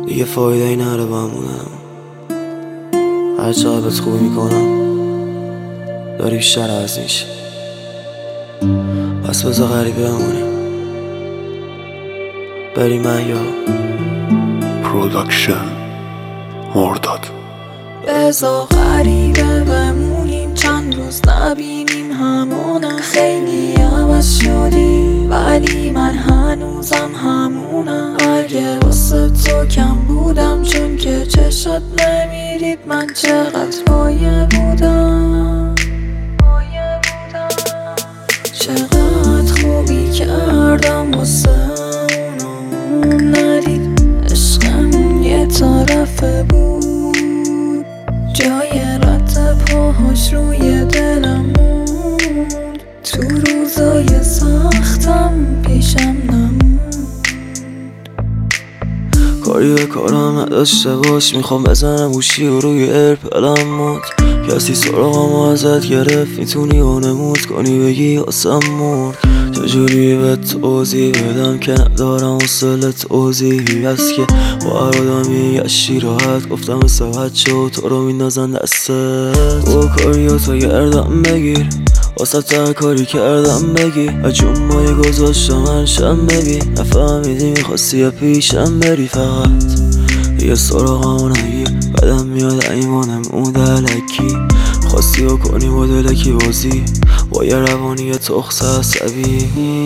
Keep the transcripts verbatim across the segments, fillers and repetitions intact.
دیگه فایده ای نره با هم بودنم. هر چقدر بهت خوبی میکنم داری بیشتر عوض میشی، پس بذار غریبه بمونیم. بریم یا پروداکشن مرداد. بذار غریبه بمونیم، چند روز نبینیم همونه. خیلی عوض شدی ولی من هنوزم همونم. اگه واسه تو کم بودم چون که چشت نمیرید، من چقدر پایه بودم چقدر خوبی کردم واسه اونو ندید. عشقم یه طرفه بود، جای رد پاهاش روی دلم موند. تو روزای سختم پیشم نموند. کاری به کارم نداشته باش، میخوام بزنم گوشی و روی ایرپلم مود. کسی سراغم ازت گرفت میتونی وانمود کنی بگی آسم مرد. چجوری به توضیح بدم که ندارم حوصله توضیحی هست که با هر آدمی گشتی راحت. گفتم مثل بچه و تو رو میندازن دستت. او کاریاتو گردم بگیر، واسه تا کاری کردم بگی. اجون مایی گذاشتم هرشم ببین. نفهمیدی میخواستی یا پیشم بری، فقط یه سراغمو نگیر. بدم میاد ایمانم اون دلکی، خواستی و کنی با دلکی بازی با یه روانی تخص عصبی.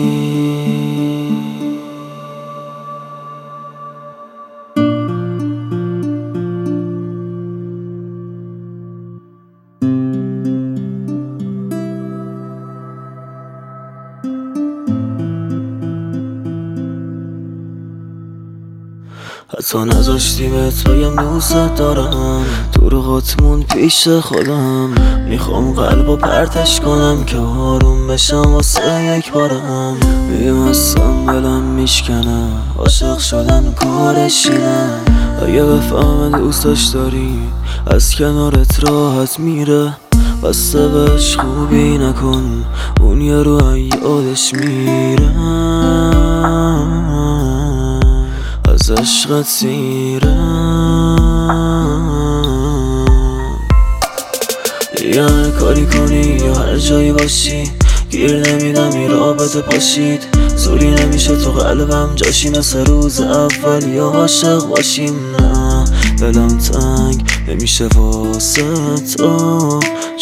حتی نذاشتی بهت بگم دوست دارم. تو رو قطمون پیش خودم، میخوام قلبو پرتش کنم که آروم بشم واسه یک بارم. بیمستم دلم میشکنه، عاشق شدن کارشی نه. اگه بفهم دوستش داری از کنارت راحت میره، بسته بهش خوبی نکن اون یه رو یادش میره. از عشقت سیرم دیگه هر کاری کنی یا هر جایی باشی، گیر نمیدم این رابطه پاشید. زوری نمیشه تو قلبم جاشی، مثل روز اول یا عاشق باشیم. نه دلم تنگ نمیشه واسه تو،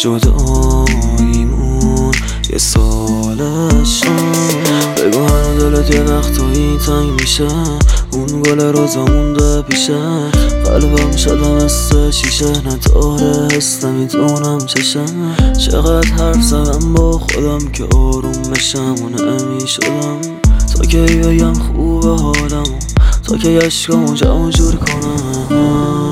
جداییمون یه سالش. بگو هنو دلت یه وقتایی تنگ میشه، اون گل روزا مونده پیشه. قلبم شده مثل شیشه، نداره حس نمیتونم چشه. چقدر حرف زدم با خودم که آروم بشم و نمی شدم. تا که بگم خوبه حالم، تا که عشقامو جمع جور کنم.